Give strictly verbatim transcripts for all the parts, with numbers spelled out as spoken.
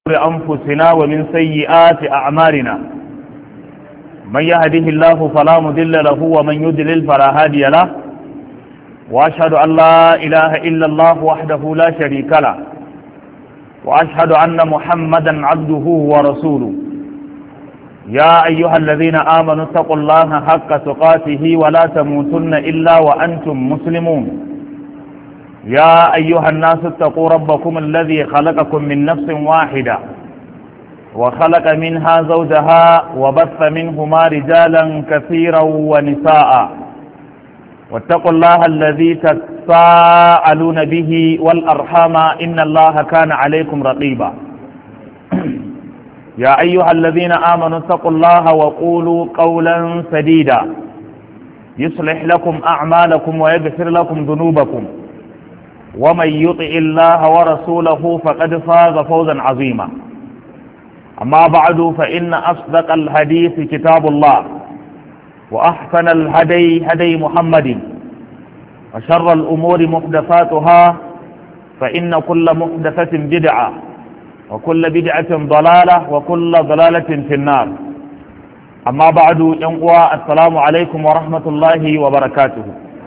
أنفسنا ومن سيئات أعمالنا من يهده الله فلا مضل له ومن يضلل فلا هادي له وأشهد أن لا إله إلا الله وحده لا شريك له وأشهد أن محمدا عبده ورسوله يا أيها الذين آمنوا اتقوا الله حق تقاته ولا تموتن إلا وأنتم مسلمون يا أيها الناس اتقوا ربكم الذي خلقكم من نفس واحدة وخلق منها زوجها وبث منهما رجالا كثيرا ونساء واتقوا الله الذي تساءلون به والأرحام إن الله كان عليكم رقيبا يا أيها الذين آمنوا اتقوا الله وقولوا قولا سديدا يصلح لكم أعمالكم ويغفر لكم ذنوبكم ومن يطع الله ورسوله فقد فاز فوزا عظيما أما بعد فإن أصدق الحديث كتاب الله وأحسن الهدي هدي محمد وشر الأمور محدثاتها فإن كل محدثة بدعة وكل بدعة ضلالة وكل ضلالة في النار أما بعد ينقوى السلام عليكم ورحمة الله وبركاته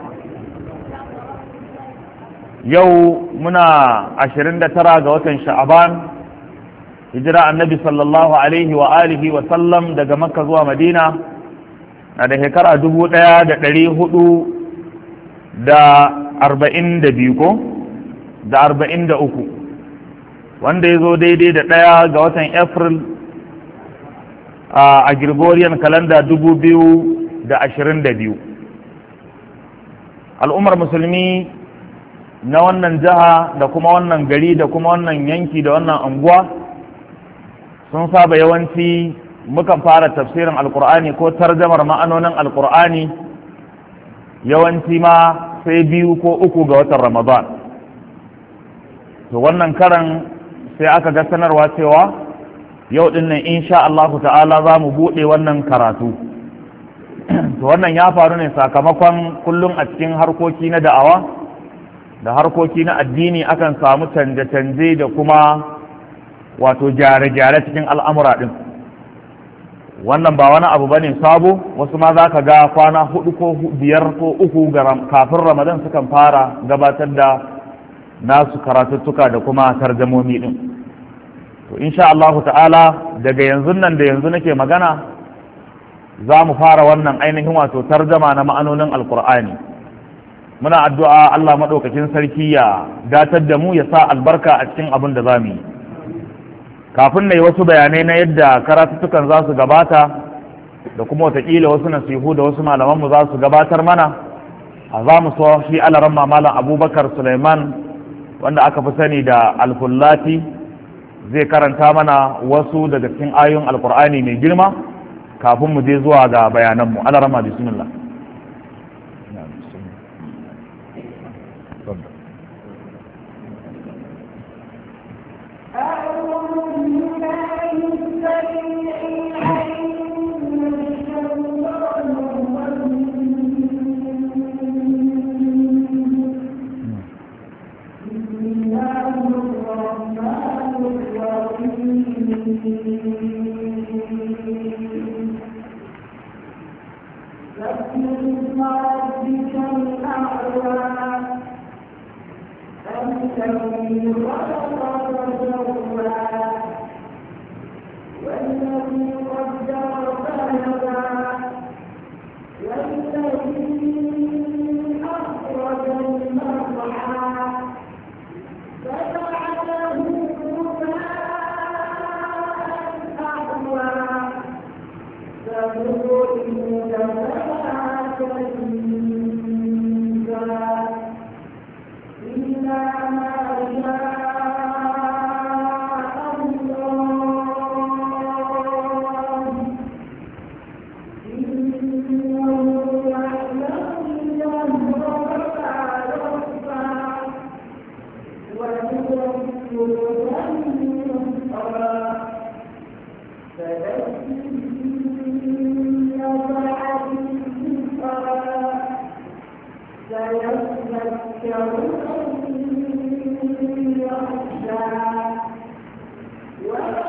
yau muna ashirin da tara ga watan sha'aban hijira annabi sallallahu alaihi wa alihi wa sallam daga makka zuwa madina na da shekara dubu ɗaya da ɗari hudu da arba'in da biyu ko da arba'in da uku wanda ya zo daidai da ɗaya ga watan april a gregorian calendar dubu biyu da ashirin da biyu al'ummar musulmi na wannan jiha da kuma wannan gari da kuma wannan yanki da wannan anguwa sun saba yawanci mukan fara tafsirin alkur'ani ko tarjamar ma'anonin alkur'ani yawanci ma sai biyu ko uku ga watan ramadan to wannan karan sai aka ga sanarwa cewa yau din nan insha Allah ta'ala za mu buɗe wannan karatu to wannan ya faru ne sakamakon kullum a cikin harkoki na da'awa da harkoki na addini akan samu canje-canje da kuma wato gyare-gyare cikin al'amura ɗin wannan ba wani abu bane sabo wasu ma za ka ga kwana hudu ko biyar ko uku kafin ramadan sukan fara gabatar da nasu karatuttuka da kuma tarjamomi ɗin to insha Allah ta'ala daga yanzu nan da yanzu nake magana za mu fara wannan ainihin wato tarjama na ma'anonin alkur'ani muna addu'a Allah maɗaukakin sarki ya datar da mu ya sa albarka a cikin abin da za mu yi kafin na yi wasu bayanai na yadda karatuttukan za su gabata da kuma watakila wasu nasihu da wasu malamanmu za su gabatar mana a za mu so shi alaran malam abubakar suleiman wanda aka fi sani da alfullati zai karanta mana wasu daga cikin ayoyin alkur'ani mai girma kafin mu je zuwa ga bayananmu alaran ma bismillah سيذكر من يخشى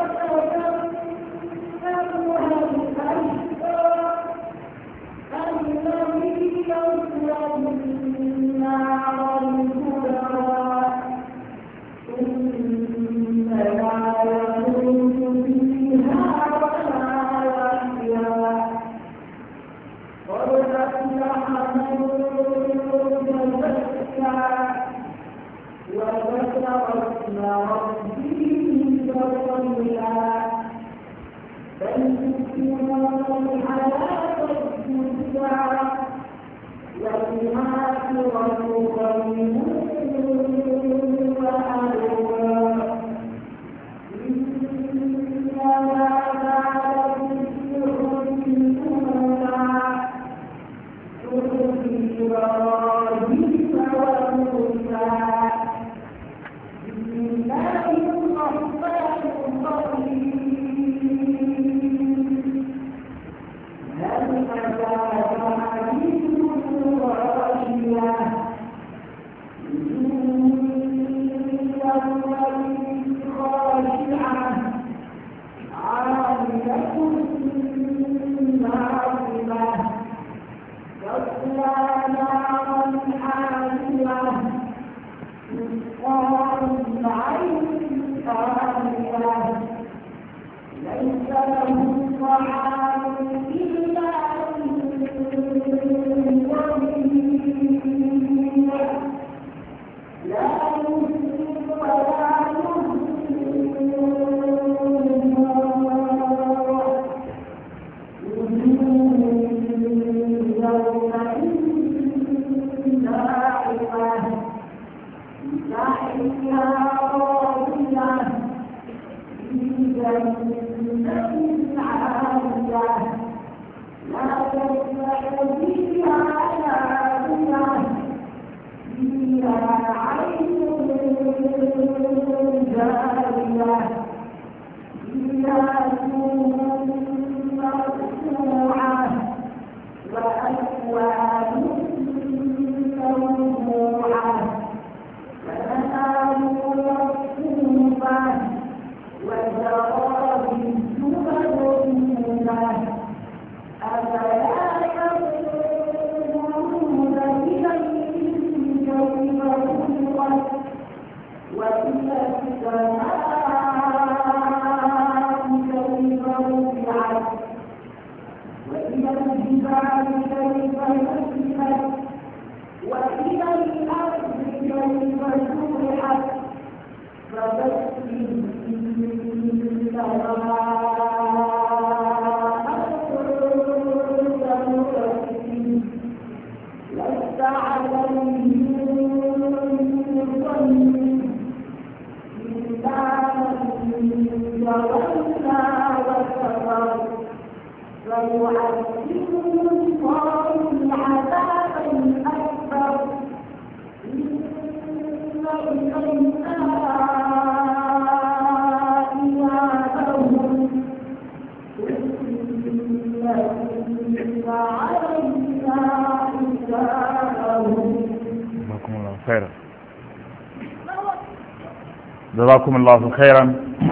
جزاكم الله خيرا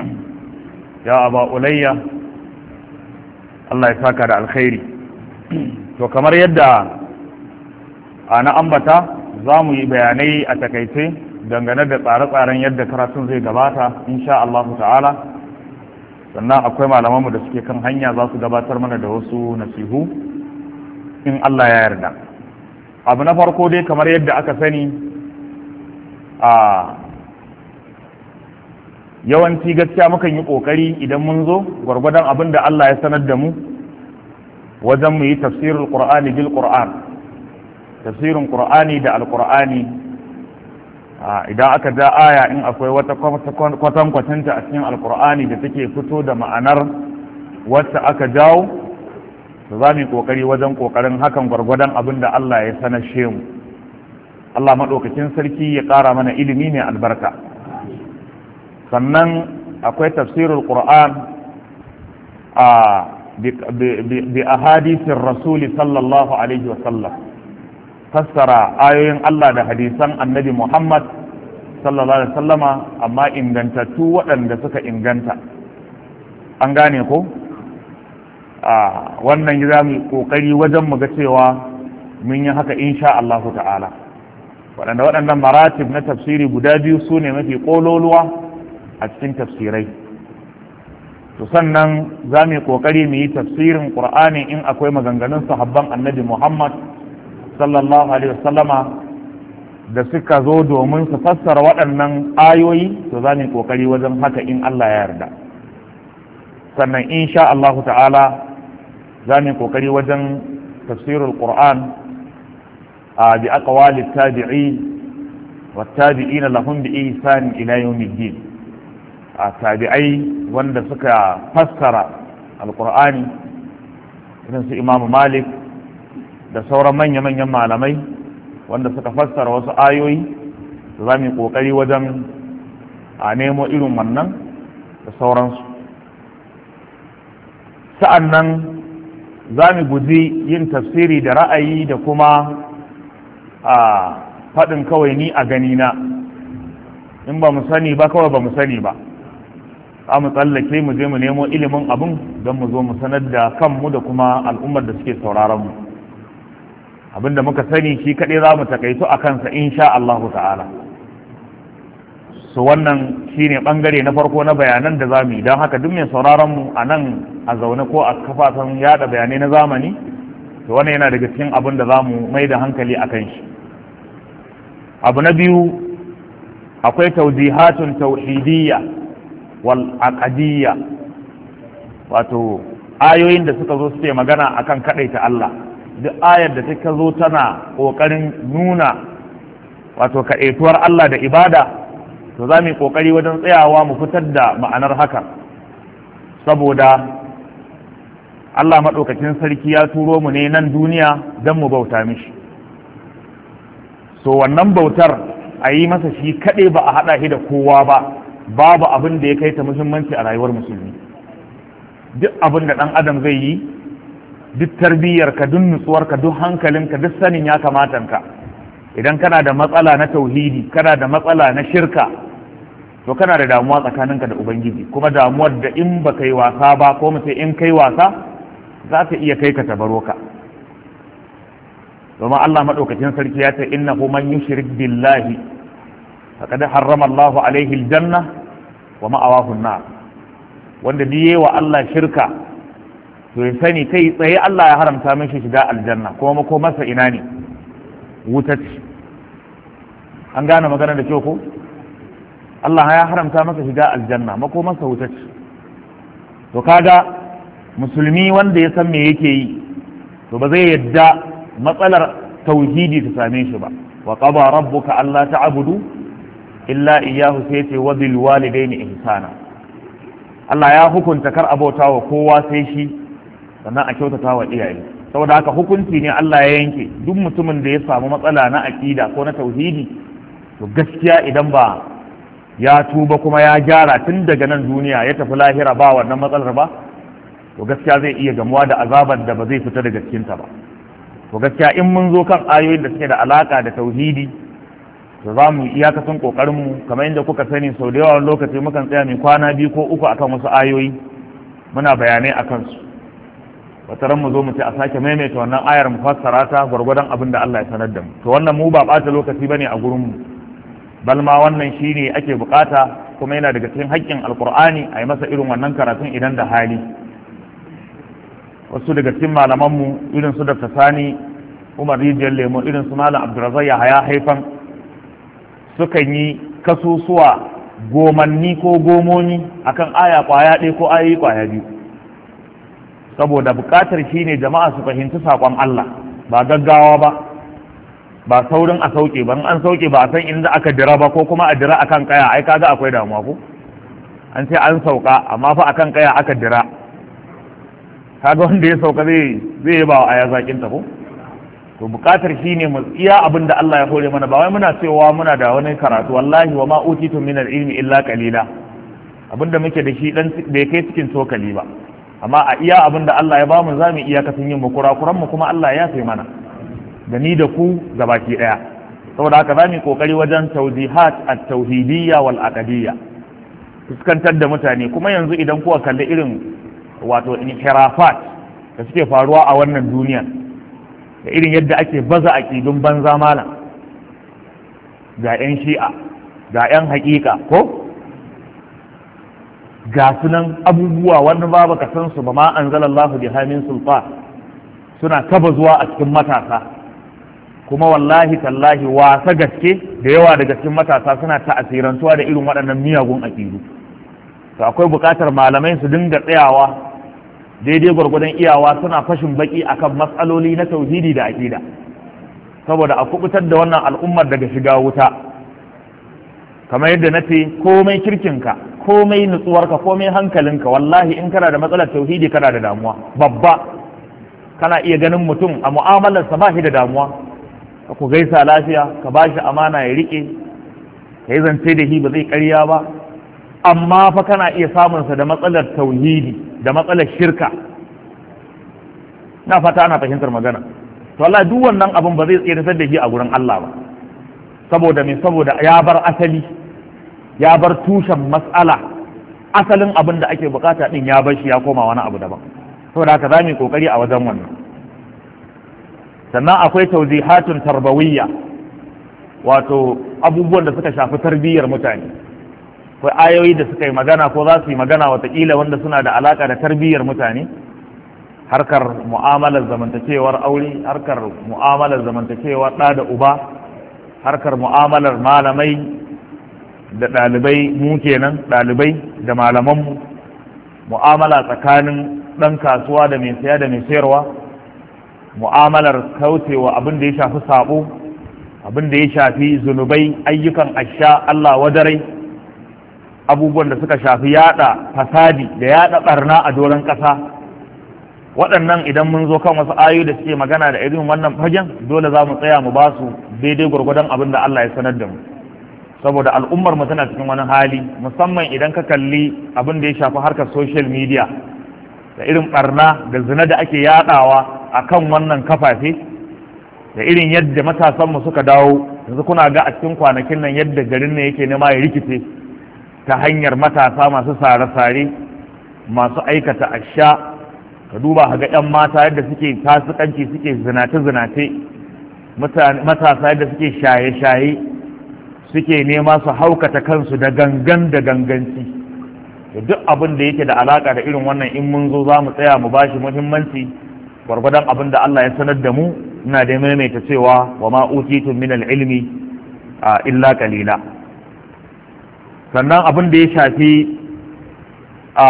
يا أبا أولية الله يساك على الخير to kamar yadda ana ambata za mu yi bayanai a takaice dangane da tsare-tsaren yadda karatun zai gabata insha Allah ta'ala sannan akwai malamanmu da suke kan hanya za su gabatar mana da wasu nasihu in Allah ya yarda. Abu na farko dai kamar yadda aka sani a yawanci gaskiya mukan yi kokari idan mun zo gwargwadon abin da Allah ya sanar da mu wajen mu yi tafsirul qur'ani bil qur'an tafsirin qur'ani da alqur'ani idan aka ja aya in akwai wata kwatan kwatanta a cikin alqur'ani da take fito da ma'anar wacce aka jawo to za mu yi kokari wajen kokarin hakan gwargwadon abin da Allah ya sanar shi mu. Allah madaukakin sarki ya ƙara mana ilimi ne albarka. Sannan akwai tafsirul qur'an a bi ahadithir rasuli sallallahu alaihi wa sallam, fassara ayoyin Allah da hadisan annabi Muhammad sallallahu alaihi wa sallama amma ingantattu waɗanda suka inganta. An gane ko a wannan za mu kokari wajen mu ga cewa mun yi haka insha Allah ta'ala. waɗanda waɗannan maratib na tafsiri guda biyu su ne mafi ƙololuwa a cikin tafsirai. To sannan za mu yi ƙoƙari mu yi tafsirin ƙur'ani in akwai maganganun sahabban annabi Muhammad sallallahu alaihi wasallama da suka zo domin su fassara waɗannan ayoyi to za mu yi ƙoƙari wajen haka in Allah ya yarda. Sannan insha Allah ta'ala za mu yi ƙoƙari wajen tafsirul Qur'an a bi aqwalit tabi'i wa tabi'ina lahum bi ihsan ila yawmiddin. A tabi'ai wanda suka fassara alqur'ani irin su Imam Malik da sauran manya-manyan malamai wanda suka fassara wasu ayoyi za mu yi ƙoƙari wajen a nemo irin wannan da sauransu. sa'an nan za mu guji yin tafsiri da ra'ayi da kuma a faɗin kawai ni a ganina, in ba mu sani ba kawai ba mu sani ba, za mu tsallake mu je mu nemo ilimin abin don mu zo mu sanar da kanmu da kuma al'ummar da suke sauraronmu. Abinda muka sani shi kaɗai za mu takaitu a kansa insha Allahu ta'ala. So wannan shi ne ɓangare na farko na bayanan da za mu yi, don haka duk mai sauraronmu a nan a zaune ko a kafafen yada bayanai na zamani, to wannan yana daga cikin abin da za mu mai da hankali a kan shi. Abu na biyu, akwai tawjihatun tauhidiyya wal aqdiyya, wato ayoyin da suka zo suke magana akan kaɗaita Allah. Duk ayar da ta zo tana ƙoƙarin nuna wato kaɗaituwar Allah da ibada, to za mu yi ƙoƙari wajen tsayawa mu fitar da ma'anar haka, saboda Allah maɗaukakin sarki ya turo mu ne nan duniya don mu bauta mishi. So wannan bautar a yi masa shi kaɗai ba a haɗa shi da kowa ba, babu abin da ya kai ta muhimmanci a rayuwar musulmi. Duk abin da ɗan adam zai yi, duk tarbiyyarka, duk nutsuwarka, duk hankalinka, duk sanin ya kamatanka, idan kana da matsala na tauhidi, kana da matsala na shirka, to kana da damuwa tsakaninka da ubangiji, kuma damuwar da in ba kai wasa ba, ko mace in kai wasa za ta iya kai ka tabaro ka. domin Allah madaukakin sarki ya ce innahu man yushrik billahi faqad harrama Allahu alaihi aljanna wa ma'awahu an-nar, wanda biye wa Allah shirka to ya sani kai tsaye Allah ya haramta mishi shiga aljanna, kuma mako masa ina ne? Wuta ce. An gane magana da kyau ko? Allah ya haramta masa shiga aljanna, mako masa wuta ce. To kaga musulmi wanda ya san me yake yi, to ba zai yadda matsalar tauhidi ta same shi ba. Wa qada rabbuka alla ta'budu illa iyyahu, sai ce wa bil walidaini ihsana. Allah ya hukunta kar abota wa kowa sai shi, sannan a kyautata wa iyaye. Saboda haka hukunci ne Allah ya yanke, duk mutumin da ya samu matsala na aqida ko na tauhidi, to gaskiya idan ba ya tuba kuma ya gyara tun daga nan duniya ya tafi lahira ba wannan matsalar ba, to gaskiya zai iya gamuwa da azabar da ba zai fita daga cikinta ba. To gaskiya in mun zo kan ayoyin da suke da alaka da tauhidi, to za mu iyakacin kokarin mu, kamar inda kuka sani sau da yawa lokaci mukan tsaya mai kwana biyu ko uku akan wasu ayoyi muna bayanai akan su. Wata ran mu zo mu ce a sake maimaita wannan ayar mu fassara ta gwargwadon abin da Allah ya sanar da mu. To wannan mu ba ɓata lokaci bane a gurin mu, balma wannan shine ake bukata, kuma yana daga cikin haƙƙin alkur'ani a yi masa irin wannan karatun idan da hali. Wasu daga cikin malamanmu irin su Dr. Sani Umar Rijiyar Lemo, irin su Malam Abdulrazak Yahaya Haifan, sukan yi kasusuwa gomanni ko gomoni akan aya kwaya ɗaya ko ayoyi kwaya biyu, saboda buƙatar shine jama'a su fahimci saƙon Allah, ba gaggawa ba, ba saurin a sauke ba. An sauke ba a san inda aka dira ba, ko kuma a dira akan kaya, ai kaga akwai damuwa ko? An ce an sauka amma fa akan kaya aka dira, kaga wanda ya sauka zai zai yi ba wa aya zakin ta ko? To bukatar shine mu iya abin da Allah ya hore mana, ba wai muna cewa muna da wani karatu, wallahi wa ma utitu min al-ilmi illa qalila, abinda muke da shi dan bai kai cikin cokali ba, amma a iya abin da Allah ya bamu zamu iya kasan yin mu, kurakuran mu kuma Allah ya sai mana, da ni da ku gabaki daya. Saboda haka zamu yi kokari wajen tawjihat at-tauhidiyya wal aqdiyya, fuskantar da mutane. Kuma yanzu idan kuka kalli irin wato inhirafat da suke faruwa a wannan duniya, da irin yadda ake baza aqidun banza malam, ga yan shi'a, ga yan haƙiƙa ko, ga sunan abubuwa wanda ba baka san su ba, ma anzalallahu biha min sultan, suna taba zuwa a cikin matasa kuma wallahi tallahi wasa gaske da yawa daga cikin matasa suna ta'asirantuwa da irin waɗannan miyagun aƙidu. To akwai buƙatar malamai su dinga tsayawa daidai gwargwadon iyawa suna fashin baki akan matsaloli na tauhidi da aƙida, saboda a kubutar da wannan al'ummar daga shiga wuta. Kamar yadda na ce, komai kirkinka, komai nutsuwarka, komai hankalinka, wallahi in kana da matsalar tauhidi kana da damuwa babba. Kana iya ganin mutum a mu'amalarsa ba shi da damuwa, ka ku gaisa lafiya, ka ba shi amana ya riƙe, ka yi zance da shi ba zai ƙarya ba, amma fa kana iya samunsa da matsalar tauhidi da matsalar shirka. Na fata ana fahimtar magana. To Allah duk wannan abin ba zai tsiratar da shi a gurin Allah ba, saboda me saboda ya bar asali, ya bar tushen mas'ala, asalin abin da ake bukata din ya bar shi ya koma wani abu daban. Saboda haka za mu yi kokari a wajen wannan. Sannan akwai tawzihatun tarbawiyya, wato abubuwan da suka shafi tarbiyyar mutane. Akwai ayoyi da suka yi magana ko za su yi magana watakila wanda suna da alaka da tarbiyyar mutane, harkar mu'amalar zamantakewar aure, harkar mu'amalar zamantakewar ɗa da uba, harkar mu'amalar malamai da ɗalibai, mu kenan ɗalibai da malamanmu, mu'amala tsakanin ɗan kasuwa da mai saya da mai sayarwa, mu'amalar kaucewa abin da ya shafi sabo, abin da ya shafi zunubai, ayyukan asha, Allah wadarai, abubuwan da suka shafi yada fasadi da yada barna a doron ƙasa. Waɗannan idan mun zo kan wasu ayoyi da suke magana da irin wannan fagen, dole za mu tsaya mu ba su daidai gwargwadon abin da Allah ya sanar da mu, saboda al'ummar mu tana cikin wani hali, musamman idan ka kalli abin da ya shafi harkar social media da irin barna da zina da ake yadawa a kan wannan kafafe, da irin yadda matasanmu suka dawo. Yanzu kuna ga a cikin kwanakin nan yadda garin nan yake nema ya rikice ta hanyar matasa masu sare-sare, masu aikata asha. Ka duba ga 'yan mata yadda suke fasikanci, suke zinace-zinace, matasa yadda suke shaye-shaye, suke nema su haukata kansu da gangan da ganganci. Da duk abin da yake da alaka da irin wannan in mun zo za mu tsaya mu bashi muhimmanci gwargwadon abin da Allah ya sanar da mu. Ina da maimaita cewa wa ma utitum min al-ilmi illa qalila. Sannan abin da ya shafi a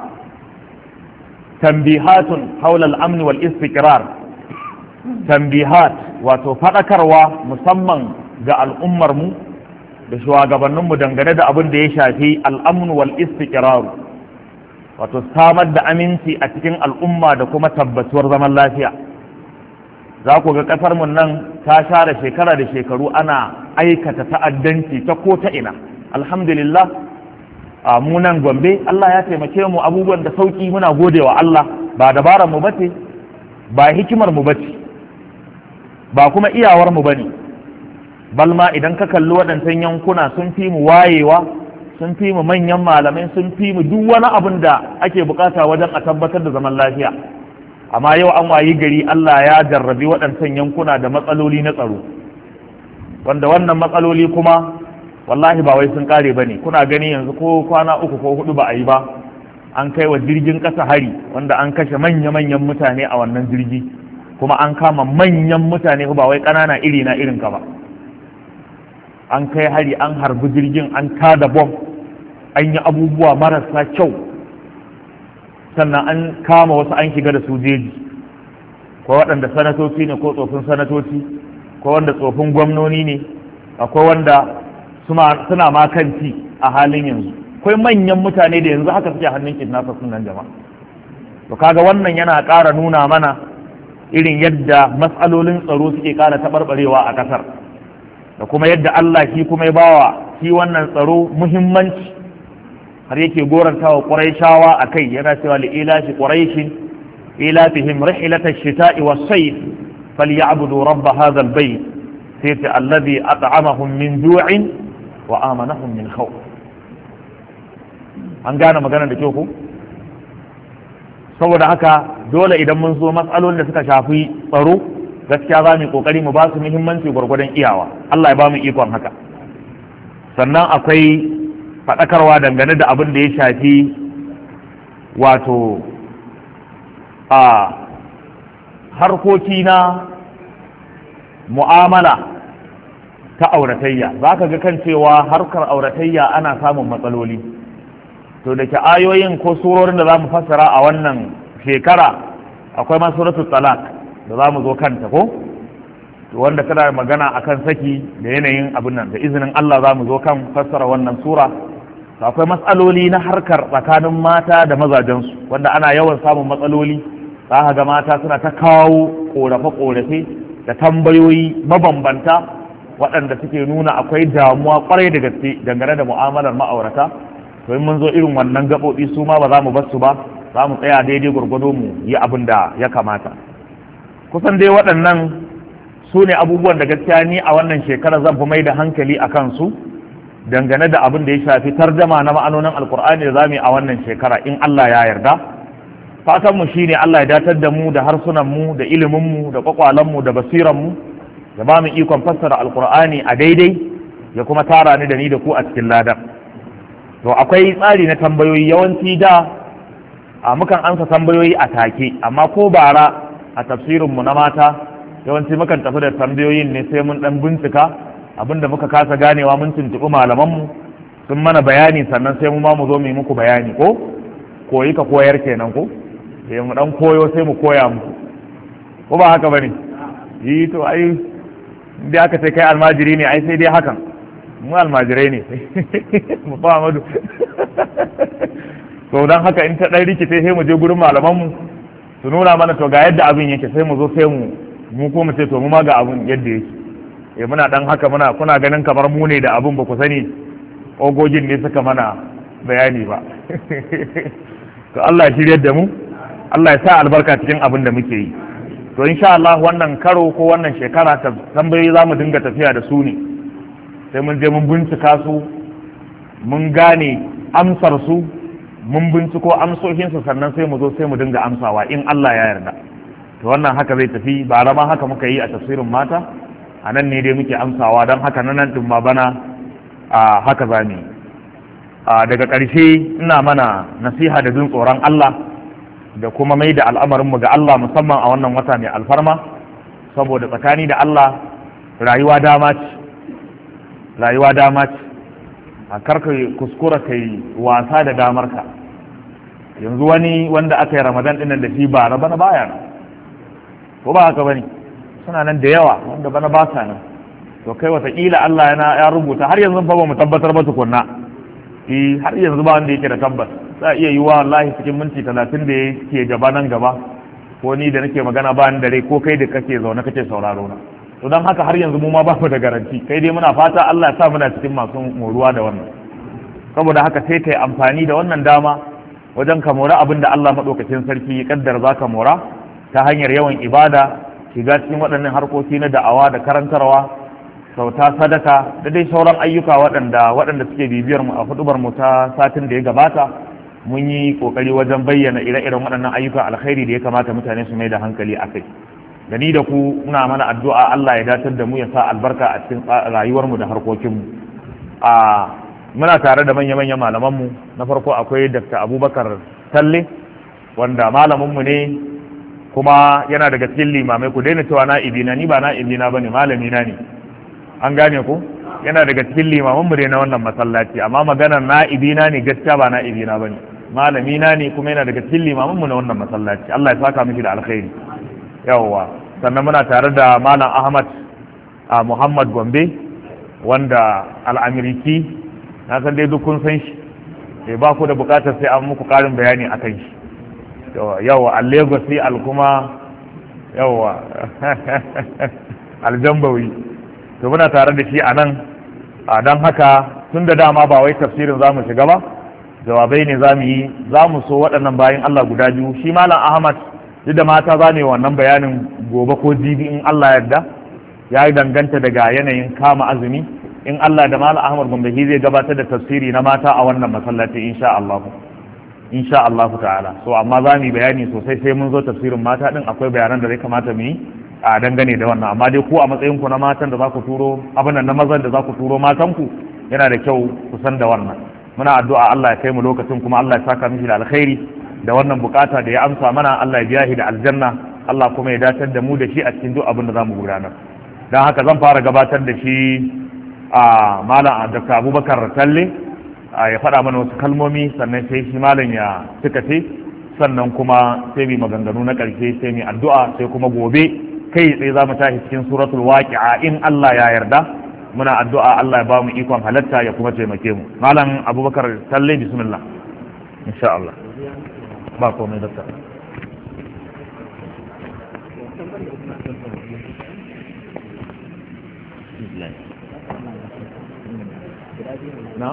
tambihatun haula al-amn wal istiqrar, tambihat wato fadakarwa musamman ga al'ummar mu da shugabannin mu dangane da abin da ya shafi al-amn wal istiqrar, wato samar da aminci a cikin al'umma da kuma tabbatuwar zaman lafiya. Za ku ga kasar mu nan ta share shekara da shekaru ana aikata ta'addanci ta ko ta ina. Alhamdulillah a mu nan Gombe Allah ya taimake mu, abubuwan da sauki, muna godewa Allah. Ba dabarar mu bace, ba hikimar mu bace, ba kuma iyawar mu bane. Balma idan ka kalli waɗancan yankuna sun fi mu wayewa, sun fi mu manyan malamai, sun fi mu duk wani abin da ake bukata wajen a tabbatar da zaman lafiya. Amma yau an wayi gari Allah ya jarrabi waɗancan yankuna da matsaloli na tsaro, wanda wannan matsaloli kuma wallahi ba wai sun kare bane. Kuna gani yanzu ko kwana uku ko hudu ba a yi ba, an kai wa jirgin ƙasa hari wanda an kashe manya-manyan mutane a wannan jirgi, kuma an kama manyan mutane ba wai ƙanana iri na irin ka ba. An kai hari, an harbi jirgin, an tada bom, an yi abubuwa marasa kyau, sannan an kama wasu an shiga da su jeji, ko waɗanda sanatoci ne ko tsofin sanatoci, ko wanda tsofin gwamnoni ne, akwai wanda suna ma kanti a halin yanzu. Akwai manyan mutane da yanzu haka suke hannun kidnappers nan jama'a. To kaga wannan yana ƙara nuna mana irin yadda matsalolin tsaro suke ƙara taɓarɓarewa a ƙasar, da kuma yadda Allah shi kuma ya bawa shi wannan tsaro muhimmanci, har yake goranta wa Qurayshawa akai, yana cewa li ilafi quraishin ilafihim rihlatash shita'i was-sayf falyabudu rabb hadha al-bayt sayti alladhi at'amahum min ju'in wa amanahum min khawf. An gane magana da kyau ko? Saboda haka dole idan mun zo matsalolin da suka shafi tsaro, gaskiya za mu yi kokari mu ba su muhimmanci gwargwadon iyawa. Allah ya ba mu ikon haka. Sannan akwai faɗakarwa dangane da abin da ya shafi wato a harkoki na mu'amala ta auratayya za ka ga kan cewa harkar auratayya ana samun matsaloli. To da ke ayoyin ko surorin da za mu fassara a wannan shekara akwai ma suratul talaq da za mu zo kanta ko wanda tana magana akan saki da yanayin abin nan da izinin Allah za mu zo kan fassara wannan sura. Akwai matsaloli na harkar tsakanin mata da mazajensu wanda ana yawan samun matsaloli. Za ka ga mata suna ta kawo korafe-korafe da tambayoyi mabambanta waɗanda suke nuna akwai damuwa kwarai da gaske dangane da mu'amalar ma'aurata. To in mun zo irin wannan gaɓoɓi su ma ba za mu bar su ba, za mu tsaya daidai gwargwado mu yi abin da ya kamata. Kusan dai waɗannan su ne abubuwan da gaskiya ni a wannan shekara zan fi mai da hankali a kansu dangane da abin da ya shafi tarjama na ma'anonin alkur'ani da za mu yi a wannan shekara in Allah ya yarda. Fatanmu shi ne Allah ya datar da mu da harsunanmu da iliminmu da kwakwalenmu da basiranmu ya ba mu ikon fassara alkur'ani a daidai ya kuma tara ni da ni da ku a cikin ladan. To akwai tsari na tambayoyi yawanci da a mukan ansa tambayoyi a take, amma ko bara a tafsirinmu na mata yawanci mukan tafi da tambayoyin ne sai mun dan bincika abinda muka kasa ganewa mun tuntuɓi malamanmu sun mana bayani sannan sai mu ma mu zo mu yi muku bayani ko koyi ka koyar kenan ko sai mu dan koyo sai mu koya muku ko ba haka bane yi to ai da aka ce kai almajiri ne ai sai dai hakan mu almajirai ne mu ba Muhammadu to dan haka in ta dan rikice sai mu je gurin malamanmu su nuna mana to ga yadda abin yake sai mu zo sai mu mu ko mu ce to mu ma ga abun yadda yake eh muna dan haka muna kuna ganin kamar mu ne da abun ba ku sani ogogin ne suka mana bayani ba to Allah ya shiryar da mu Allah ya sa albarka cikin abin da muke yi. To insha Allah wannan karo ko wannan shekara ta tambayoyi za mu dinga tafiya da su ne sai mun je mun bincika su mun gane amsar su mun binciko amsoshinsu sannan sai mu zo sai mu dinga amsawa in Allah ya yarda. To wannan haka zai tafi ba rama haka muka yi a tafsirin mata a nan ne dai muke amsawa don haka na nan ɗin ma bana a haka za mu daga ƙarshe ina mana nasiha da jin tsoron Allah da kuma mai da al'amarinmu ga Allah musamman a wannan wata mai alfarma saboda tsakani da Allah rayuwa dama ce rayuwa dama ce a karka kuskura kai wasa da damarka. Yanzu wani wanda aka yi ramadan ɗin da shi ba na bana baya nan ko ba haka bane suna nan da yawa wanda bana ba sa nan. To kai wataƙila Allah yana ya rubuta har yanzu fa ba mu tabbatar ba tukunna eh har yanzu ba wanda yake da tabbas za iya yi wa wallahi cikin minti talatin da yake gaba nan gaba ko ni da nake magana ba ni da rai ko kai da kake zaune kake sauraro na. To don haka har yanzu mu ma ba mu da garanti kai dai muna fata Allah ya sa muna cikin masu moruwa da wannan. Saboda haka sai kai amfani da wannan dama wajen ka mora abin da Allah madaukakin sarki ya kaddara zaka mora ta hanyar yawan ibada shiga cikin waɗannan harkoki na da'awa da karantarwa sauta sadaka da dai sauran ayyuka waɗanda waɗanda suke bibiyar mu a hudubar mu ta satin da ya gabata mun yi kokari wajen bayyana ire-iren waɗannan ayyuka alkhairi da ya kamata mutane su mai da hankali a kai. Da ni da ku muna mana addu'a Allah ya datar da mu ya sa albarka a cikin rayuwar mu da harkokin mu. A muna tare da manya-manyan malaman mu na farko akwai Dr. Abubakar Talle wanda malamin mu ne kuma yana daga cikin limamai. Ku daina cewa na'ibi na, ni ba na'ibi na bane, malami na ne. An gane ku? Yana daga cikin limaman mu dai na wannan masallaci, amma maganar na'ibi na ne gaskiya ba na'ibi na bane. Malami na ne kuma yana daga cikin limaman mu na wannan masallaci. Allah ya saka miki da alkhairi. Yawwa. Sannan muna tare da Malam Ahmad a Muhammad Gombe wanda al'amiriki na san dai duk kun san shi. Sai ba ku da bukatar sai an muku karin bayani akan shi. Yawa al Lagos al kuma yawa aljambawi to muna tare da shi a nan a don haka tun da dama ba wai tafsirin za mu shiga ba jawabai ne za mu yi za mu so waɗannan bayan Allah guda biyu shi Malam Ahmad duk da mata za mu yi wannan bayanin gobe ko jibi in Allah yarda ya danganta daga yanayin kama azumi in Allah da Malam Ahmad Gombe zai gabatar da tafsiri na mata a wannan masallaci insha Allah insha Allah ta'ala. So amma za mu yi bayani sosai sai mun zo tafsirin mata din akwai bayanan da zai kamata mu yi a dangane da wannan, amma dai ku a matsayin ku na matan da za ku turo abin nan na mazan da za ku turo matan ku yana da kyau ku san da wannan. Muna addu'a Allah ya kai mu lokacin kuma Allah ya saka miki da alkhairi da wannan bukata da ya amsa mana, Allah ya biya shi da aljanna, Allah kuma ya dace da mu da shi a cikin duk abin da za mu gudanar. don haka zan fara gabatar da shi a malam Dr. Abubakar Talle ya faɗa mana wasu kalmomi, sannan sai shi malam ya suka ce, sannan kuma sai mu maganganu na ƙarshe, sai mu addu'a, sai kuma gobe kai tsaye za mu tashi cikin suratul waqi'a in Allah ya yarda. Muna addu'a Allah ya ba mu ikon halatta ya kuma taimake mu. Malam Abubakar Talle, bismillah. Insha Allah. Ba komai da ta. Na?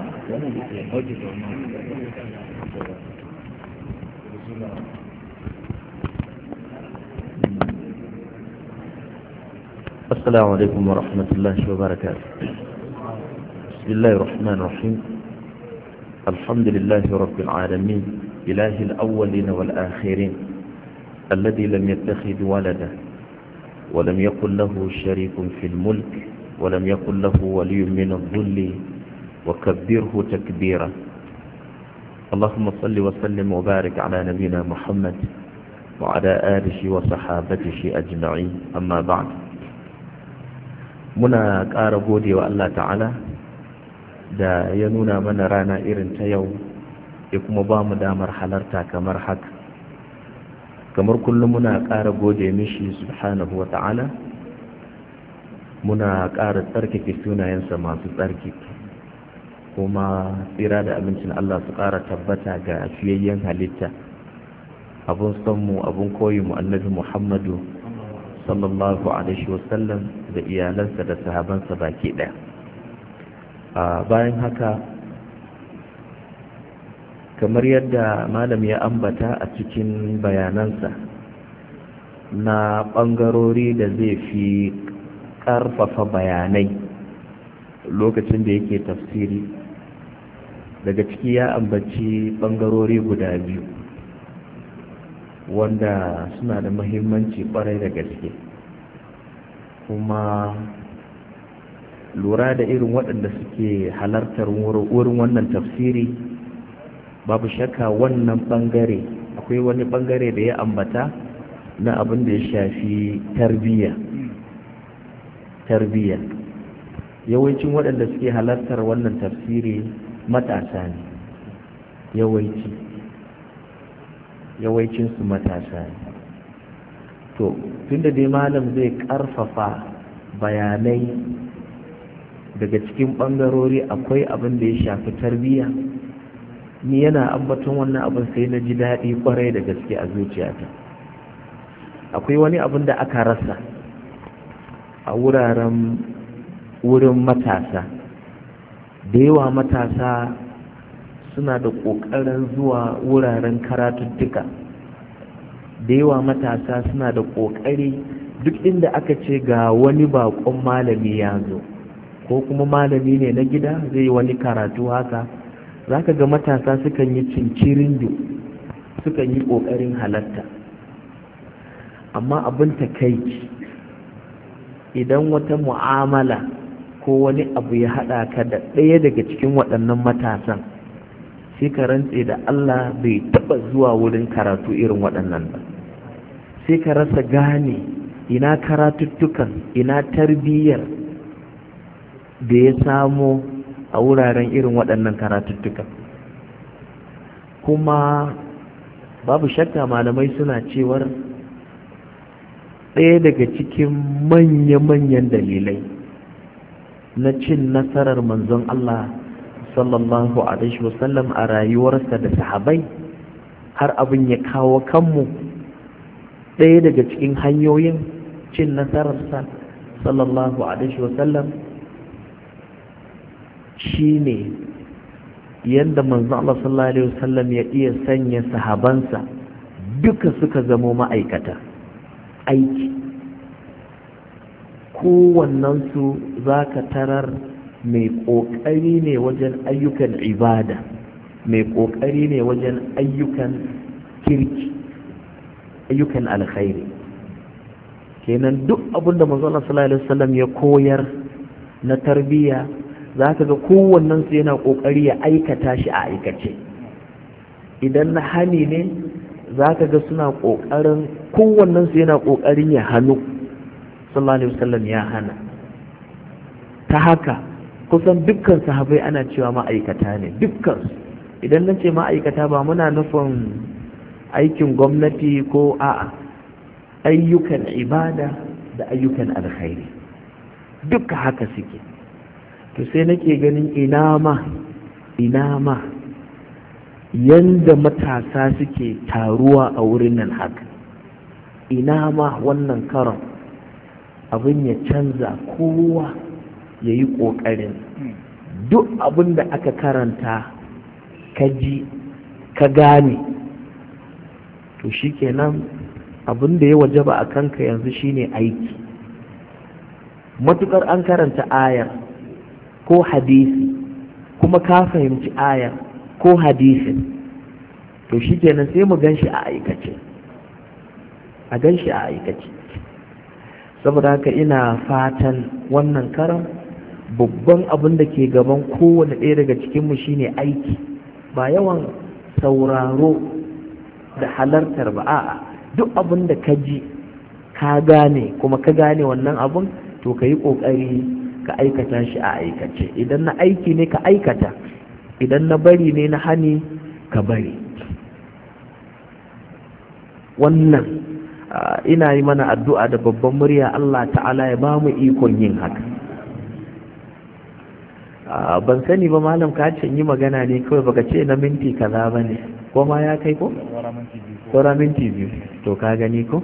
السلام عليكم ورحمة الله وبركاته. بسم الله الرحمن الرحيم. الحمد لله رب العالمين، إله الأولين والآخرين، الذي لم يتخذ ولدا ولم يكن له شريك في الملك ولم يكن له ولي من الذل وكبره تكبيرا. اللهم صل وسلم وبارك على نبينا محمد وعلى آله وصحابته أجمعين. أما بعد، muna ƙara gode wa Allah ta'ala da ya nuna mana rana irin ta yau, ya kuma ba mu damar halarta kamar haka. Kamar kullum muna ƙara gode mishi subhanahu wa ta'ala, muna ƙara tsarkake sunayensa masu tsarki, kuma tsira da abincin Allah su ƙara tabbata ga fiyayyen halitta, abun sanmu abun koyinmu annabi Muhammadu sallallahu alaihi wasallam da iyalansa da sahabansa baki ɗaya. a bayan haka, kamar yadda malam ya ambata a cikin bayanansa na ɓangarori da zai fi ƙarfafa bayanai lokacin da yake tafsiri, daga ciki ya ambaci ɓangarori guda biyu wanda suna da muhimmanci kwarai da gaske, kuma lura da irin waɗanda suke halartar wurin wannan tafsiri, babu shakka wannan ɓangare akwai wani ɓangare da ya ambata na abin da ya shafi tarbiyya tarbiyya yawancin waɗanda suke halartar wannan tafsiri matasa ne, yawanci yawancinsu matasa ne. To tunda dai malam zai ƙarfafa bayanai daga cikin ɓangarori, akwai abin da ya shafi tarbiyya, ni yana ambaton wannan abin sai na ji daɗi ƙwarai da gaske a zuciyata. Akwai wani abin da aka rasa a wuraren wurin matasa, da yawa matasa suna da ƙoƙarin zuwa wuraren karatuttuka, da yawa matasa suna da ƙoƙari duk inda aka ce ga wani baƙon malami ya zo, ko kuma malami ne na gida zai yi wani karatu haka, za ka ga matasa sukan yi cincirindo, sukan yi ƙoƙarin halatta. Amma abin takaici, idan wata mu'amala ko wani abu ya haɗa ka da ɗaya daga cikin waɗannan matasan, sai ka rantse da Allah bai taɓa zuwa wurin karatu irin waɗannan ba, sai ka rasa gane ina karatuttukan, ina tarbiyyar da ya samo a wuraren irin waɗannan karatuttukan. Kuma babu shakka malamai suna cewar ɗaya daga cikin manya-manyan dalilai na cin nasarar manzon Allah sallallahu alaihi wasallam a rayuwarsa da sahabai har abin ya kawo kanmu, ɗaya daga cikin hanyoyin cin nasararsa sallallahu alaihi wasallam shine yadda manzon Allah sallallahu alaihi wasallam ya iya sanya sahabansa duka suka zamo ma'aikata aiki. Kowannensu za ka tarar mai ƙoƙari ne wajen ayyukan ibada, mai ƙoƙari ne wajen ayyukan kirki, ayyukan alkhairi. Kenan duk abin da manzo Allah sallallahu alaihi wasallam ya koyar na tarbiyya, za ka ga kowannensu yana ƙoƙari ya aikata shi a aikace. Idan na hani ne, za ka ga suna ƙoƙarin, kowannensu yana ƙoƙarin ya hannu. Sallallahu alaihi wasallam ya hana, ta haka kusan dukkan sahabai ana cewa ma'aikata ne dukkan. Idan na ce ma'aikata ba muna nufin aikin gwamnati ko a'a ayyukan ibada da ayyukan alkhairi duka haka suke. To sai nake ganin ina ma ina ma yanda matasa suke taruwa a wurin nan haka, ina ma wannan karon abin ya canza, kowa ya yi ƙoƙarin duk abin da aka karanta ka ji ka gane, to shi kenan abin da ya wajaba a kanka yanzu shine aiki. Matukar an karanta ayar ko hadisi kuma ka fahimci ayar ko hadisin, to shi kenan sai mu gan shi a aikace a gan shi a aikace. Saboda haka ina fatan wannan karan babban abin da ke gaban kowane ɗaya daga cikinmu shine aiki, ba yawan sauraro da halartar ba, a'a duk abin da ka ji ka gane kuma ka gane wannan abin, to ka yi ƙoƙari ka aikata shi a aikace. Idan na aiki ne ka aikata, idan na bari ne na hani ka bari. Wannan ina yi mana addu'a da babban murya Allah ta'ala ya ba mu ikon yin haka. Ban sani ba malam ka ce yi magana ne kawai baka ce na minti kaza ba ne, ko ma ya kai ko? Saura minti biyu. To ka gani ko?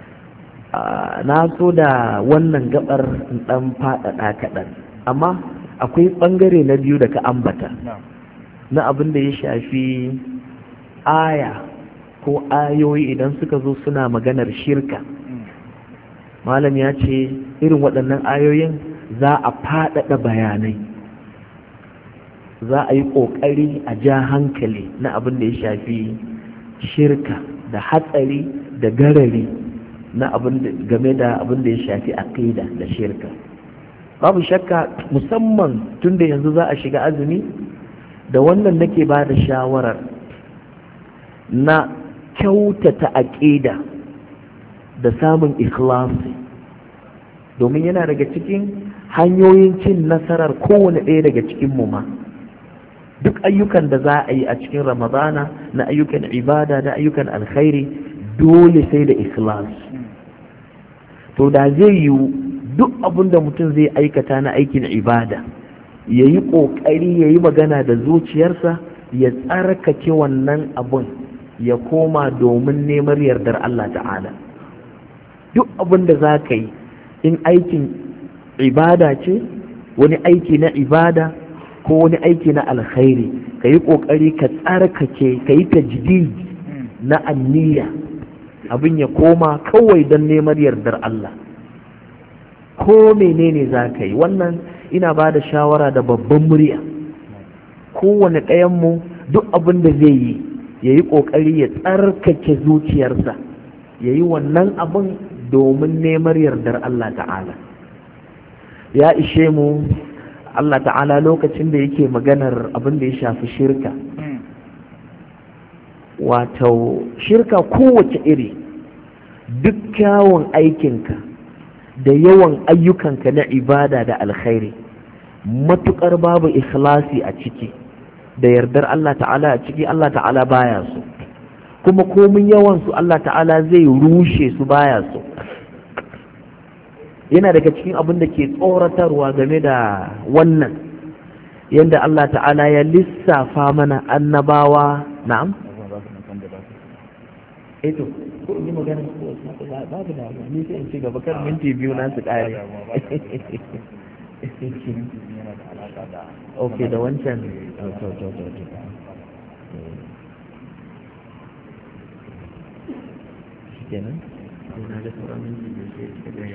Na so da wannan gabar ɗan faɗaɗa kaɗan, amma akwai ɓangare na biyu da ka ambata na abin da ya shafi aya ko ayoyi idan suka zo suna maganar shirka. Malam ya ce irin waɗannan ayoyin za a faɗaɗa bayanai, za a yi ƙoƙari a ja hankali na abin da ya shafi shirka da hatsari da garari na abin game da abin da ya shafi aqida da shirka. Babu shakka musamman tunda yanzu za a shiga azumi, da wannan nake ba da shawarar na kyautata aqida da samun ikhlasi, domin yana daga cikin hanyoyin cin nasarar kowane ɗaya daga cikin mu ma. Duk ayyukan da za a yi a cikin ramadana na ayyukan ibada da ayyukan alkhairi dole sai da ikhlasi. To da zai yiwu duk abin da mutum zai aikata na aikin ibada ya yi ƙoƙari ya yi magana da zuciyarsa, ya tsarkake wannan abun ya koma domin neman yardar Allah ta'ala. Duk abin da za ka yi, in aikin ibada ce, wani aiki na ibada ko wani aiki na alkhairi, ka yi ƙoƙari ka tsarkake, ka yi tajdid na anniya, abin ya koma kawai don neman yardar Allah. Ko menene za ka yi, wannan ina ba da shawara da babban murya. Kowane ɗayanmu duk abin da zai yi ya yi ƙoƙari ya tsarkake zuciyarsa, ya yi wannan abin domin neman yardar Allah ta'ala. Ya ishe mu Allah ta'ala lokacin da yake maganar abin da ya shafi shirka, wato shirka kowace iri, duk kyawun aikinka da yawan ayyukanka na ibada da alkhairi, matukar babu ikhlasi a ciki da yardar Allah ta'ala a ciki, Allah ta'ala baya so, kuma komin yawan su Allah ta'ala zai rushe su, baya so. Yana daga cikin abin da ke tsoratarwa game da wannan, yadda Allah ta'ala ya lissafa mana annabawa. Na'am? Eto, ko in yi magana ko babu da ni sai in ci gaba kar minti biyu na su kare. Ok, da wancan. Shi kenan? Na da sauran minti biyu sai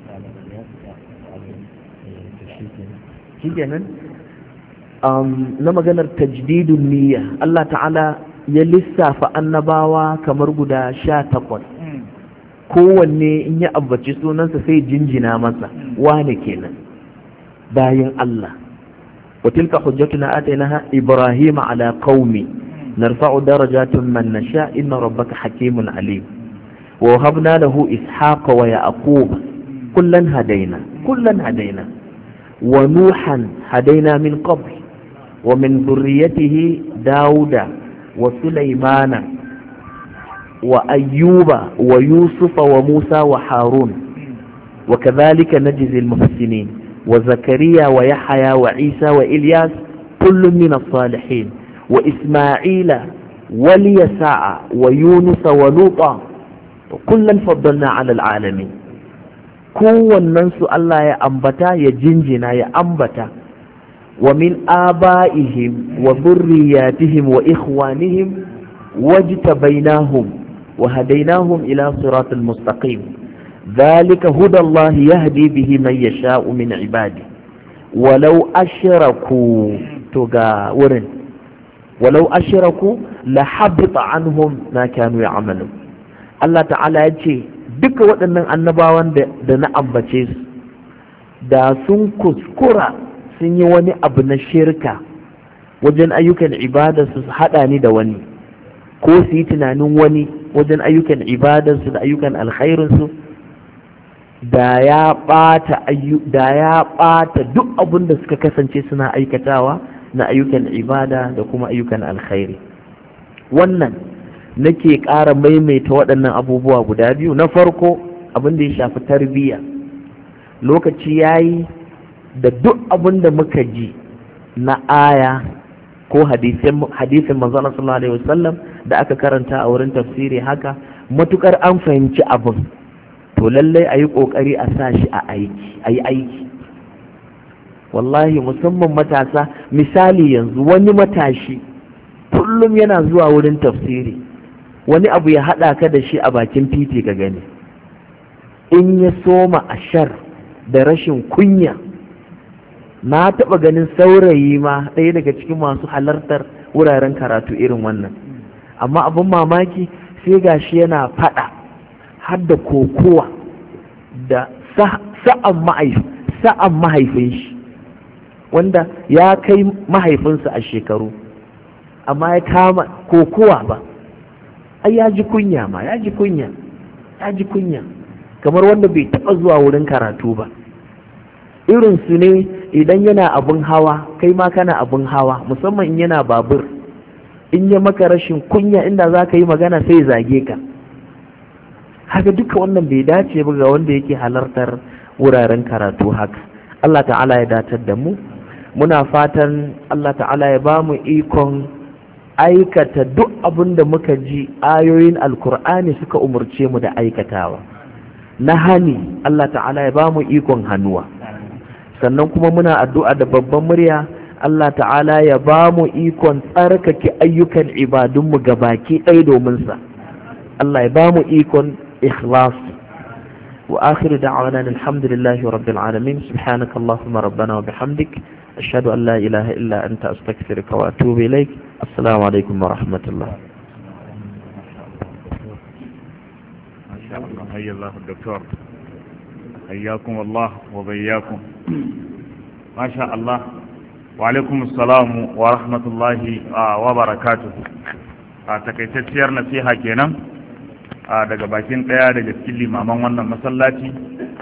shi kenan. Na maganar tajdidun niyya, Allah ta'ala ya lissafa annabawa kamar guda sha takwas. Kowanne in ya ambaci sunansa sai jinjina masa, wane kenan bayan Allah. Wa tilka hujjatuna atainaha Ibrahima ala qaumi narfa'u darajatin man nasha inna rabbaka hakimun alim. Wa wahabna lahu ishaqa wa yaquba kullan hadaina kullan hadaina wa nuhan hadaina min qabl wa min dhurriyyatihi dauda wa sulaymana wa ayyuba wa yusufa wa musa wa harun wa kadhalika najzi al-muhsinin wa zakariya wa yahya wa isa wa ilyas kullun min as-salihin wa isma'ila wa liyasa'a wa yunus wa luta kullun faddalna 'ala al-'alamin. kowannen su Allah ya ambata ya jinjina ya ambata wa min aba'ihim wa dhurriyyatihim wa ikhwanihim wajtabainahum wa hadainahum ila siratal mustaqim dhalika hudallahi yahdi bihi man yasha'u min ibadihi walau ashraku to ga wurin walau ashraku la habita anhum ma kanu ya'malun. Allah ta'ala ya ce duka waɗannan annabawan da na ambace su da sun kuskura sun yi wani abu na shirka wajen ayyukan ibadarsu su haɗa ni da wani ko su yi tunanin wani wajen ayyukan ibadarsu da ayyukan alkhairinsu da ya ɓata da ya ɓata duk abin da suka kasance suna aikatawa na ayyukan ibada da kuma ayyukan alkhairi. Wannan nake ƙara maimaita waɗannan abubuwa guda biyu. Na farko abin da ya shafi tarbiyya, lokaci yayi da duk abin da muka ji na aya ko hadisin hadisin manzon sallallahu alaihi wasallam da aka karanta a wurin tafsiri haka matukar an fahimci abin to lallai ayi kokari a sa shi a aiki ayi aiki. Wallahi musamman matasa, misali yanzu wani matashi kullum yana zuwa wurin tafsiri, wani abu ya haɗa ka da shi a bakin titi ka gani, in ya soma ashar da rashin kunya. Na taɓa ganin saurayi ma ɗaya daga cikin masu halartar wuraren karatu irin wannan, amma abin mamaki sai gashi yana faɗa har da kokowa da sa'an mahaifin shi wanda ya kai mahaifinsa a shekaru, amma ya kama kokowa ba. Ai ya ji kunya ma ya ji kunya ya ji kunya kamar wanda bai taɓa zuwa wurin karatu ba. Irin su ne idan yana abin hawa kai ma kana abin hawa, musamman in yana babur, in ya maka rashin kunya inda za ka yi magana sai zage ka. Haka duka wannan bai dace ba ga wanda yake halartar wuraren karatu haka. Allah ta'ala ya datar da mu. Muna fatan Allah ta'ala ya ba mu ikon aikata duk abin da muka ji ayoyin alkur'ani suka umarce mu da aikatawa. Na hani Allah ta'ala ya ba mu ikon hannuwa. Sannan kuma muna addu'a da babban murya Allah ta'ala ya ba mu ikon tsarkake ayyukan ibadunmu gabaki ɗaya domin sa. Allah ya ba mu ikon ikhlas. Wa akhiru da'wana alhamdulillahi rabbil alamin. Subhanaka Allahumma rabbana wa bihamdik ashhadu an la ilaha illa anta astaghfiruka wa atubu ilaik. Assalamu alaikum wa rahmatullah. حيا الله الدكتور حياكم الله وبياكم ما شاء الله وعليكم السلام ورحمة الله وبركاته. takaitacciyar nasiha kenan daga bakin daya daga cikin limaman wannan masallaci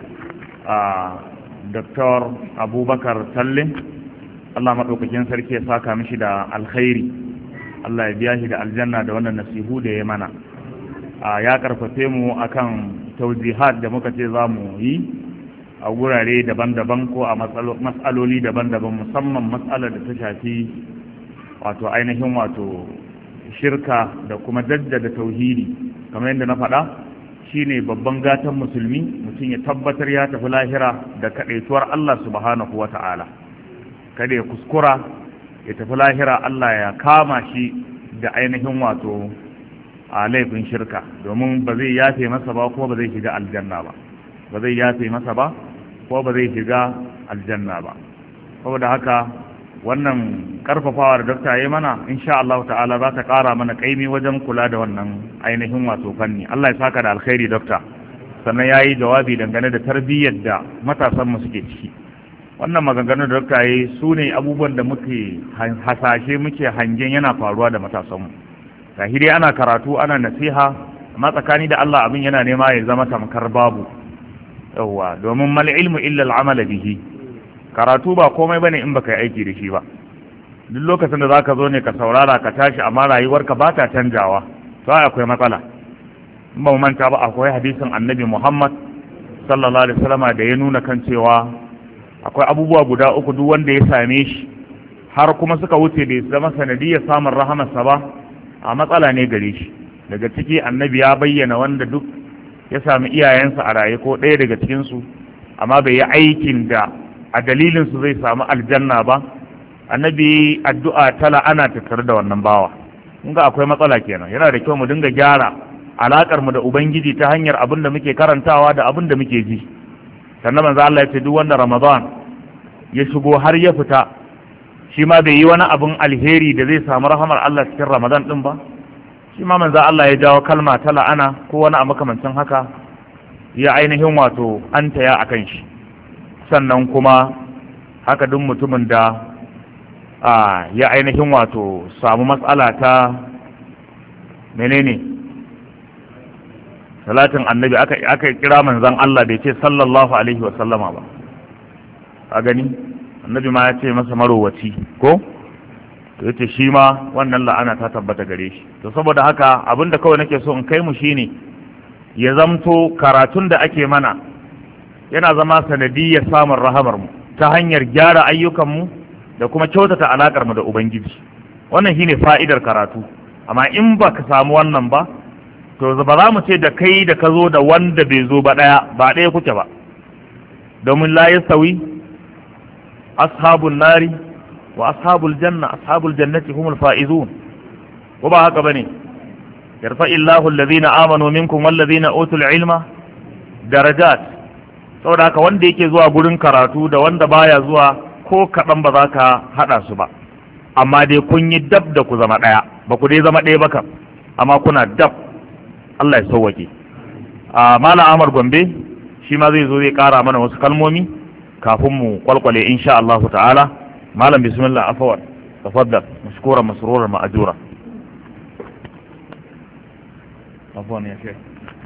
Dr. Abubakar Talle. Allah madaukakin sarki ya saka mishi da alkhairi, Allah ya biya shi da aljanna da wannan nasihu da ya mana. Ya karfafe mu akan taujihat da muka ce za mu yi a gurare daban-daban ko a matsaloli daban-daban, musamman matsalar da ta shafi wato ainihin wato shirka da kuma jaddada tauhidi. Kamar yadda na faɗa, shine babban gatan musulmi, mutum ya tabbatar ya tafi lahira da kaɗaituwar Allah subhanahu wa ta'ala. Kada ya kuskura ya tafi lahira Allah ya kama shi da ainihin wato a laifin shirka, domin ba zai yafe masa ba ko ba zai shiga aljanna ba ba zai yafe masa ba ko ba zai shiga aljanna ba. Saboda haka wannan karfafawa da dokta ya mana insha Allah ta'ala za ta kara mana kaimi wajen kula da wannan ainihin wato fanni. Allah ya saka da alkhairi dokta. Sannan ya yi jawabi dangane da tarbiyyar da matasanmu suke ciki. Wannan maganganun da dokta ya yi su ne abubuwan da muke hasashe muke hangen yana faruwa da matasanmu. Tahiri ana karatu ana nasiha, amma tsakani da Allah abin yana nema ya zama tamkar babu. Yawwa, domin mal ilmu illa al'amala bihi. karatu ba komai bane in baka yi aiki da shi ba. Duk lokacin da zaka zo ne ka saurara ka tashi amma rayuwarka ba ta canjawa to akwai matsala. In ba mu manta ba akwai hadisin Annabi Muhammad sallallahu alaihi wasallama da ya nuna kan cewa akwai abubuwa guda uku duk wanda ya same shi har kuma suka wuce da zama sanadiyar samun rahamarsa ba a matsala ne gare shi. Daga ciki Annabi ya bayyana wanda duk ya sami iyayensa a raye ko ɗaya daga cikinsu amma bai yi aikin da a dalilinsu zai samu aljanna ba. Annabi addu'a ta la'ana tattare da wannan bawa. Kun ga akwai matsala kenan. Yana da kyau mu dinga gyara alakar mu da ubangiji ta hanyar abin da muke karantawa da abin da muke ji. Sannan manzo Allah ya ce duk wanda Ramadan ya shigo har ya fita shi ma bai yi wani abin alheri da zai samu rahamar Allah cikin Ramadan din ba, shi ma manzo Allah ya jawo kalma ta la'ana ko wani a makamancin haka ya ainihin wato anta ya akan shi. Sannan kuma haka duk mutumin da a ya ainihin wato samu matsala ta menene salatin annabi aka aka kira manzon Allah bai ce sallallahu alaihi wa sallama ba, a gani annabi ma ya ce masa marowaci ko to yace shi ma wannan la'ana ta tabbata gare shi. To saboda haka abinda kawai nake so in kai mu shine ya zamto karatun da ake mana yana zama sanadiyyar samun rahamar mu ta hanyar gyara ayyukan mu da kuma kyautata alakar mu da ubangiji. Wannan shine fa'idar karatu. Amma in ba ka samu wannan ba to ba za mu ce da kai da ka zo da wanda bai zo ba daya ba daya kuke ba, domin la yasawi ashabun nari wa ashabul janna ashabul jannati humul faizun. ko ba haka bane? yarfa'illahu alladhina amanu minkum walladhina utul ilma darajat. saboda haka wanda yake zuwa gurin karatu da wanda baya zuwa ko kaɗan ba za ka haɗa su ba, amma dai kun yi dab da ku zama ɗaya. Ba ku dai zama ɗaya ba kam, amma kuna dab. Allah ya sauwake. a Malam Ahmad Gombe shi ma zai zo zai ƙara mana wasu kalmomi kafin mu kwalkwale insha Allah ta'ala. Malam bismillah, afwan tafaddal mashkura masrura ma'ajura. afwan ya shekh.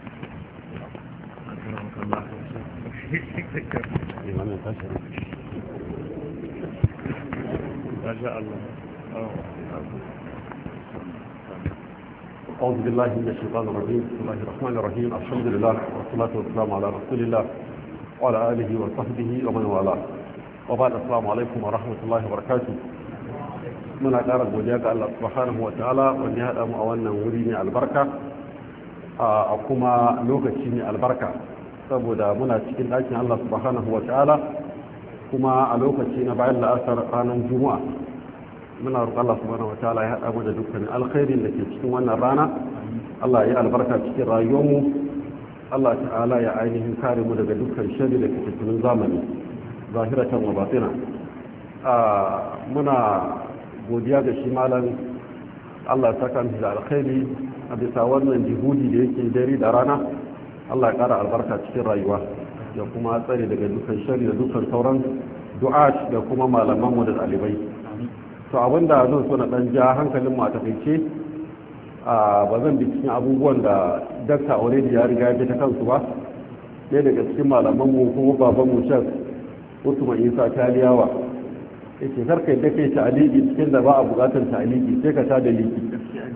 ما شاء الله. أعوذ بالله من الشيطان الرجيم. بسم الله الرحمن الرحيم. الحمد لله والصلاة والسلام على رسول الله وعلى آله وصحبه ومن والاه. وبعد السلام عليكم ورحمة الله وبركاته. من أقارب وجاء الله سبحانه وتعالى ونهاية مؤونا وريني البركة أقوم لوكتشيني البركة saboda muna cikin ɗakin Allah subhanahu wa ta'ala kuma a lokaci na bayan la'asar ranar juma'a muna roƙon Allah subhanahu wa ta'ala ya haɗa mu da dukkanin alkhairin da ke cikin wannan rana. Allah ya albarka cikin rayuwarmu, Allah ta'ala ya ainihin kare mu daga dukkan sharri da ke cikin zamani zahiratan wa batina. Muna godiya ga shi malam, Allah ya saka mu da alkhairi a bisa wannan jihudi da yake dare da rana. Allah ya ƙara albarka cikin rayuwa da kuma tsare daga dukkan shari da dukkan sauran du'at da kuma malamanmu da ɗalibai. To abinda zan so na ɗan ja hankalinmu a takaice, ba zan bi cikin abubuwan da dakta already ya riga ya ta kansu ba. Ɗaya daga cikin malamanmu kuma babanmu Shek Usman Isa Taliyawa yake karka yadda kai ta'aliki cikin da ba a buƙatar ta'aliki sai ka ta da liki.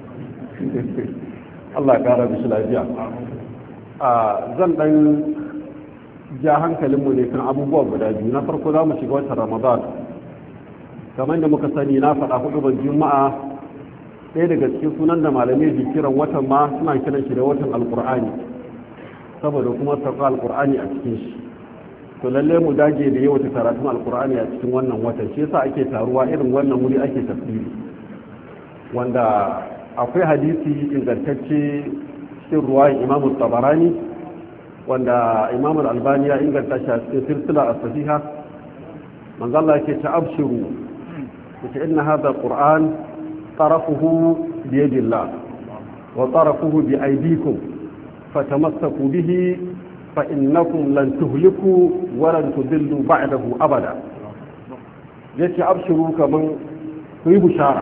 Allah ya ƙara bishi lafiya. a zan dan ja hankalinmu ne kan abubuwa guda biyu. Na farko za mu shiga watan Ramadan, kamar da muka sani na faɗa hudu ban juma'a ɗaya daga cikin sunan da malamai ke kiran watan ma suna kiran shi da watan alkur'ani saboda kuma sauka alkur'ani a cikin shi. to lalle mu dage da yawan karatun alkur'ani a cikin wannan watan, shi yasa ake taruwa irin wannan wuri ake tafsiri, wanda akwai hadisi ingantacce cikin ruwayin imamu tabarani wanda imamu albani ya inganta shi a cikin silsila a sahiha. manzo Allah yake ta abshiru yace inna hadha alquran tarafuhu bi yadillah wa tarafuhu bi aydikum fatamassaku bihi fa innakum lan tuhliku wa lan tudillu ba'dahu abada. yace abshiru kaman ku yi bushara